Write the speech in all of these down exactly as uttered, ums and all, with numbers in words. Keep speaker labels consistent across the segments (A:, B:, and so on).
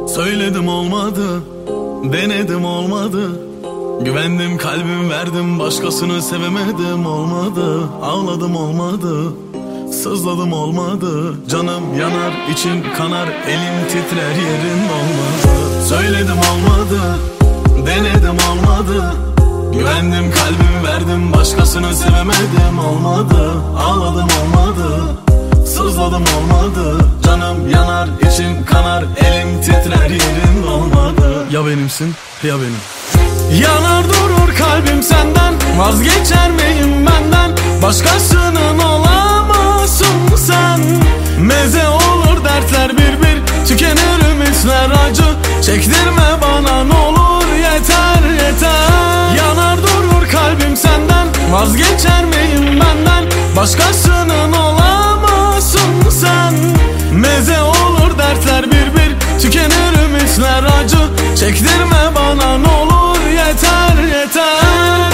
A: Söyledim olmadı, denedim olmadı. Güvendim kalbim verdim, başkasını sevemedim olmadı. Ağladım olmadı, sızladım olmadı. Canım yanar, içim kanar, elim titrer, yerin olmadı. Söyledim olmadı, denedim olmadı. Güvendim kalbim verdim, başkasını sevemedim olmadı. Ağladım olmadı, sızladım olmadı. Canım yanar, içim kanar, elim titrer, yerin olmadı. Ya benimsin ya benim. Yanar durur kalbim senden, vazgeçer miyim benden? Başkasının olamazsın sen. Meze olur dertler bir bir, tükenir ümitler acı. Çektirme bana ne olur, yeter yeter. Yanar durur kalbim senden, vazgeçer miyim benden? Başkasının olamazsın sen. Meze olur dertler bir bir, tükenir ümitler acı. Çektirme bana ne olur, yeter yeter.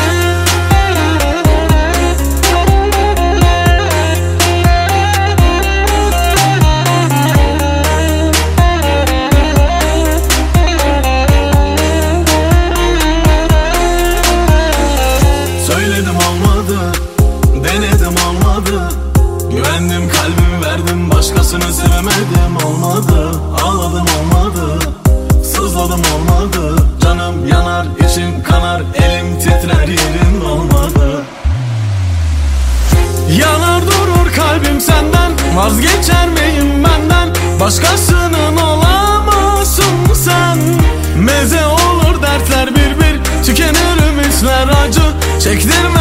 A: Söyledim olmadı, denedim olmadı. Güvendim kalbimi verdim, başkasını sevemedim olmadı. Ağladım olmadı, sızladım olmadı. Canım yanar, içim kanar, elim titrer, yerin olmadı. Yanar durur kalbim senden, vazgeçer miyim benden? Başkasının olamazsın sen. Meze olur dertler bir bir, tükenir ümitler acı. Çektirme